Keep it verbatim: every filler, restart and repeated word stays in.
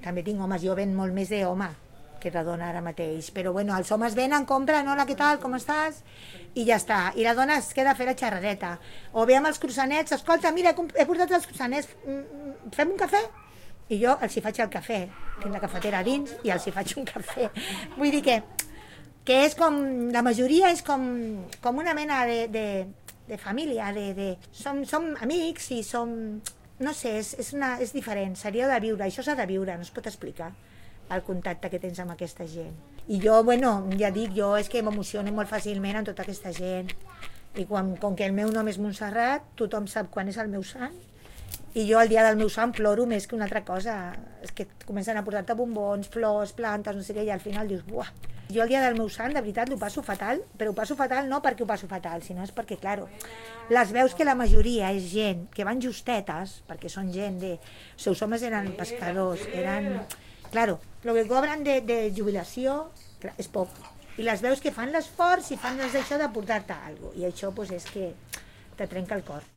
també tinc homes, jo ven molt més d'home que de dona ara mateix, però bueno, els homes venen, compren, hola, què tal, com estàs? I ja està, i la dona es queda a fer la xerradeta, o ve amb els croissanets, escolta, mira, he portat els croissanets, fem un cafè? I jo els hi faig el cafè, tinc la cafetera dins i els hi faig un cafè, vull dir que, que és com, la majoria és com, com una mena de, de, de família, de, de, som, som amics i som, no sé, és, és, una, és diferent, seria de viure, això s'ha de viure, no es pot explicar el contacte que tens amb aquesta gent. I jo, bueno, ja dic, jo és que m'emociono molt fàcilment amb tota aquesta gent. I quan, com que el meu nom és Montserrat, tothom sap quan és el meu sant, i jo el dia del meu sant ploro més que una altra cosa. És que comencen a portar-te bombons, flors, plantes, no sé què, i al final dius, buah. Jo el dia del meu sant, de veritat, ho passo fatal, però ho passo fatal no perquè ho passo fatal, sinó és perquè, claro, les veus que la majoria és gent que van justetes, perquè són gent de... Els seus homes eren pescadors, eren... Claro, el que cobren de, de jubilació clar, és poc. I les veus que fan l'esforç i fan això de portar-te alguna cosa. I això pues, és que te trenca el cor.